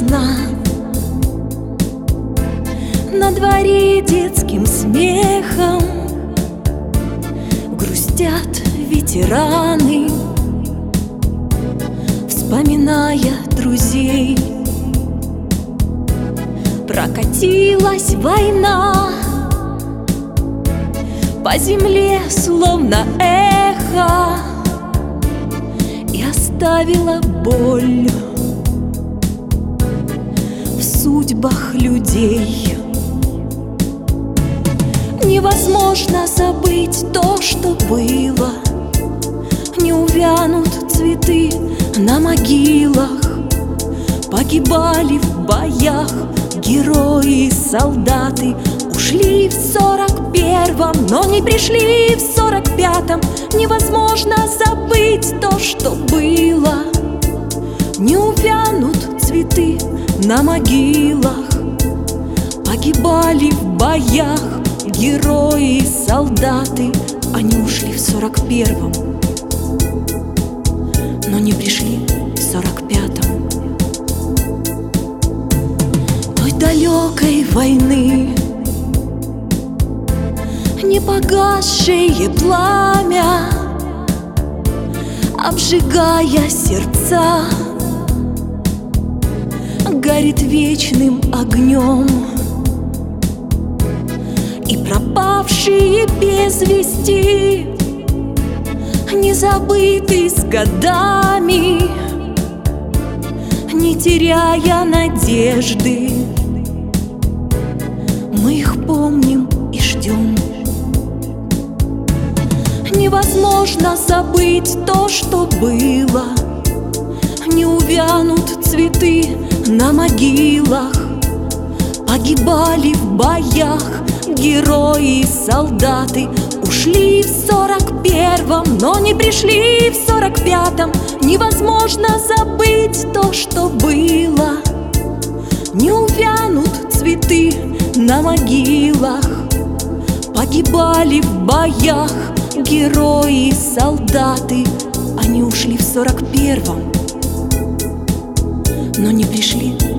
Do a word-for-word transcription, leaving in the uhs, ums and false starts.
весна. На дворе детским смехом грустят ветераны, вспоминая друзей. Прокатилась война по земле, словно эхо, и оставила боль в судьбах людей. Невозможно забыть то, что было. Не увянут цветы на могилах. Погибали в боях герои и солдаты. Ушли в сорок первом, но не пришли в сорок пятом. Невозможно забыть то, что было. Не увянут цветы на могилах. Погибали в боях герои и солдаты. Они ушли в сорок первом, но не пришли в сорок пятом. Той далекой войны, не погасшее пламя, обжигая сердца, горит вечным огнем. И пропавшие без вести, не забыты с годами, не теряя надежды, мы их помним и ждем. Невозможно забыть то, что было. Не увянут цветы на могилах. Погибали в боях герои и солдаты. Ушли в сорок первом, но не пришли в сорок пятом. Невозможно забыть то, что было. Не увянут цветы на могилах. Погибали в боях герои и солдаты. Они ушли в сорок первом, но не пришли